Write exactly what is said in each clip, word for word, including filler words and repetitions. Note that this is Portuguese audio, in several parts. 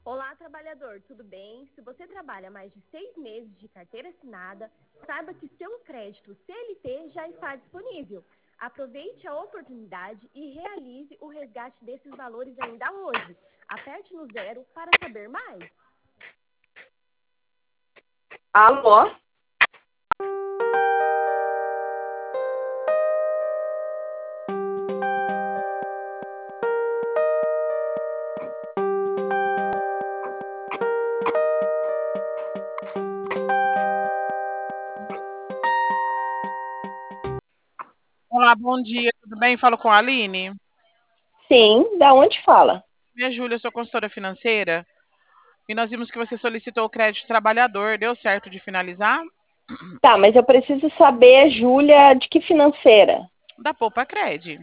Olá, trabalhador, tudo bem? Se você trabalha mais de seis meses de carteira assinada, saiba que seu crédito C L T já está disponível. Aproveite a oportunidade e realize o resgate desses valores ainda hoje. Aperte no zero para saber mais. Alô? Olá, bom dia, tudo bem? Falo com a Aline. Sim, da onde fala? Minha Júlia, eu sou consultora financeira e nós vimos que você solicitou o crédito trabalhador. Deu certo de finalizar? Tá, mas eu preciso saber, Júlia, de que financeira? Da Poupa Cred.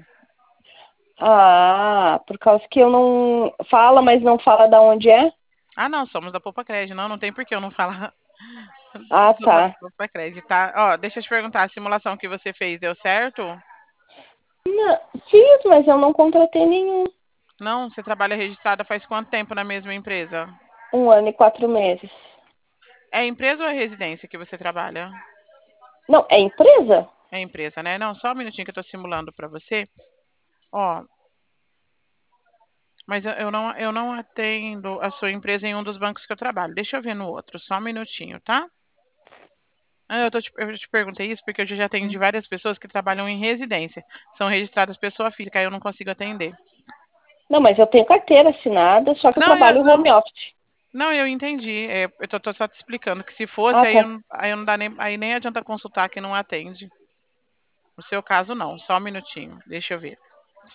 Ah, por causa que eu não... Fala, mas não fala da onde é? Ah, não, somos da Poupa Cred. Não, não tem por que eu não falar. Ah, Somos da tá. Poupa Cred, tá? Ó, deixa eu te perguntar, a simulação que você fez deu certo? Não, fiz, mas eu não contratei nenhum. Não? Você trabalha registrada faz quanto tempo na mesma empresa? Um ano e quatro meses. É empresa ou é residência que você trabalha? Não, é empresa? É empresa, né? Não, só um minutinho que eu tô simulando pra você. Ó, mas eu eu não, eu não atendo a sua empresa em um dos bancos que eu trabalho. Deixa eu ver no outro, só um minutinho, tá? Ah, Eu, tô te, eu te perguntei isso porque eu já atendi várias pessoas que trabalham em residência. São registradas pessoa física, aí eu não consigo atender. Não, mas eu tenho carteira assinada, só que eu Não, é, trabalho não, home office. não, eu entendi. É, eu tô, tô só te explicando que se fosse, Ah, aí eu, tá. não- aí eu não dá nem, aí nem adianta consultar que não atende. No seu caso, não. Só um minutinho. Deixa eu ver.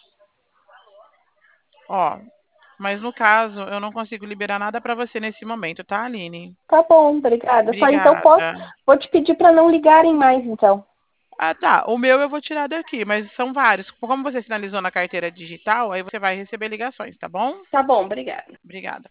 Ó, mas no caso, eu não consigo liberar nada pra você nesse momento, tá, Aline? Tá bom, obrigada. Só então posso... Obrigada. Vou te pedir para não ligarem mais, então. Ah, tá. O meu eu vou tirar daqui, mas são vários. Como você sinalizou na carteira digital, aí você vai receber ligações, tá bom? Tá bom, obrigada. Obrigada.